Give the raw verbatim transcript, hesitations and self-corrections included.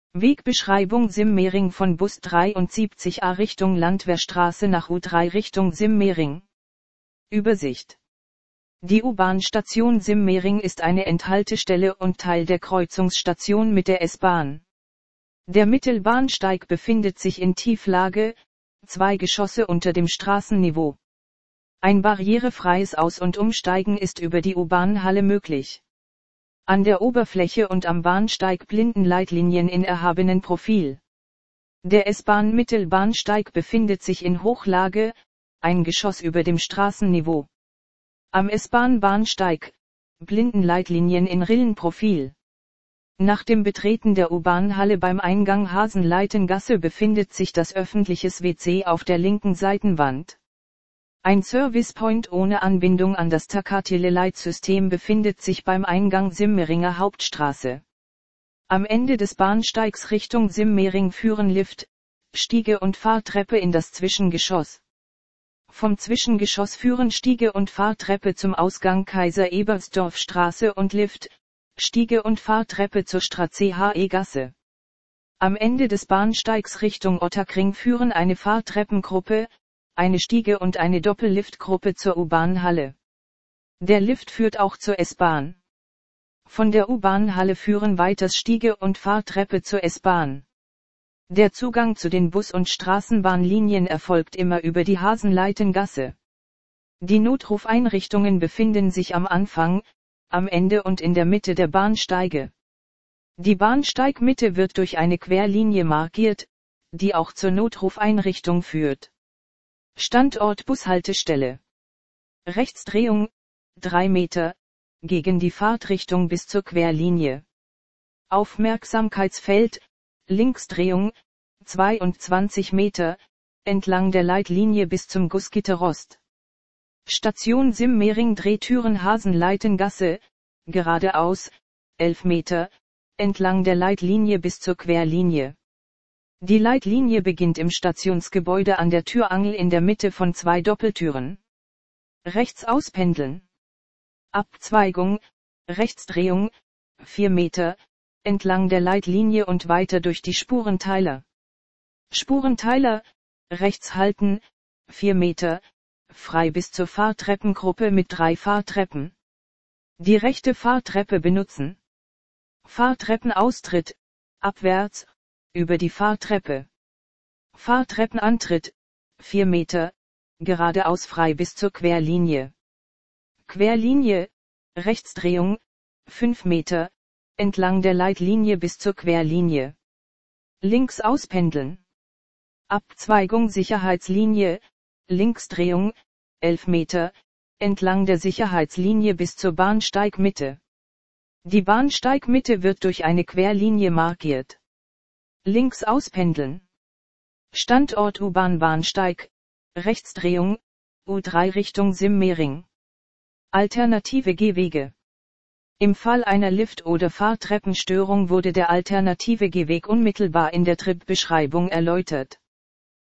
Wegbeschreibung Simmering von Bus dreiundsiebzig A Richtung Landwehrstraße nach U drei Richtung Simmering. Übersicht. Die U-Bahn-Station Simmering ist eine Endhaltestelle und Teil der Kreuzungsstation mit der S-Bahn. Der Mittelbahnsteig befindet sich in Tieflage, zwei Geschosse unter dem Straßenniveau. Ein barrierefreies Aus- und Umsteigen ist über die U-Bahn-Halle möglich. An der Oberfläche und am Bahnsteig Blindenleitlinien in erhabenen Profil. Der S-Bahn-Mittelbahnsteig befindet sich in Hochlage, ein Geschoss über dem Straßenniveau. Am S-Bahn-Bahnsteig, Blindenleitlinien in Rillenprofil. Nach dem Betreten der U-Bahn-Halle beim Eingang Hasenleitengasse befindet sich das öffentliches W C auf der linken Seitenwand. Ein Servicepoint ohne Anbindung an das Taktile-Leitsystem befindet sich beim Eingang Simmeringer Hauptstraße. Am Ende des Bahnsteigs Richtung Simmering führen Lift, Stiege und Fahrtreppe in das Zwischengeschoss. Vom Zwischengeschoss führen Stiege und Fahrtreppe zum Ausgang Kaiser-Ebersdorf-Straße und Lift, Stiege und Fahrtreppe zur Straße H E-Gasse. Am Ende des Bahnsteigs Richtung Ottakring führen eine Fahrtreppengruppe, eine Stiege und eine Doppelliftgruppe zur U-Bahn-Halle. Der Lift führt auch zur S-Bahn. Von der U-Bahn-Halle führen weiters Stiege und Fahrtreppe zur S-Bahn. Der Zugang zu den Bus- und Straßenbahnlinien erfolgt immer über die Hasenleitengasse. Die Notrufeinrichtungen befinden sich am Anfang, am Ende und in der Mitte der Bahnsteige. Die Bahnsteigmitte wird durch eine Querlinie markiert, die auch zur Notrufeinrichtung führt. Standort Bushaltestelle. Rechtsdrehung, drei Meter, gegen die Fahrtrichtung bis zur Querlinie. Aufmerksamkeitsfeld, Linksdrehung, zweiundzwanzig Meter, entlang der Leitlinie bis zum Gussgitterrost. Station Simmering Drehtüren Hasenleitengasse, geradeaus, elf Meter, entlang der Leitlinie bis zur Querlinie. Die Leitlinie beginnt im Stationsgebäude an der Türangel in der Mitte von zwei Doppeltüren. Rechts auspendeln. Abzweigung, Rechtsdrehung, vier Meter, entlang der Leitlinie und weiter durch die Spurenteiler. Spurenteiler, rechts halten, vier Meter, frei bis zur Fahrtreppengruppe mit drei Fahrtreppen. Die rechte Fahrtreppe benutzen. Fahrtreppenaustritt, abwärts, über die Fahrtreppe. Fahrtreppenantritt, vier Meter, geradeaus frei bis zur Querlinie. Querlinie, Rechtsdrehung, fünf Meter, entlang der Leitlinie bis zur Querlinie. Links auspendeln. Abzweigung Sicherheitslinie, Linksdrehung, elf Meter, entlang der Sicherheitslinie bis zur Bahnsteigmitte. Die Bahnsteigmitte wird durch eine Querlinie markiert. Links auspendeln. Standort U-Bahn-Bahnsteig, Rechtsdrehung, U drei Richtung Simmering. Alternative Gehwege. Im Fall einer Lift- oder Fahrtreppenstörung wurde der alternative Gehweg unmittelbar in der Tripbeschreibung erläutert.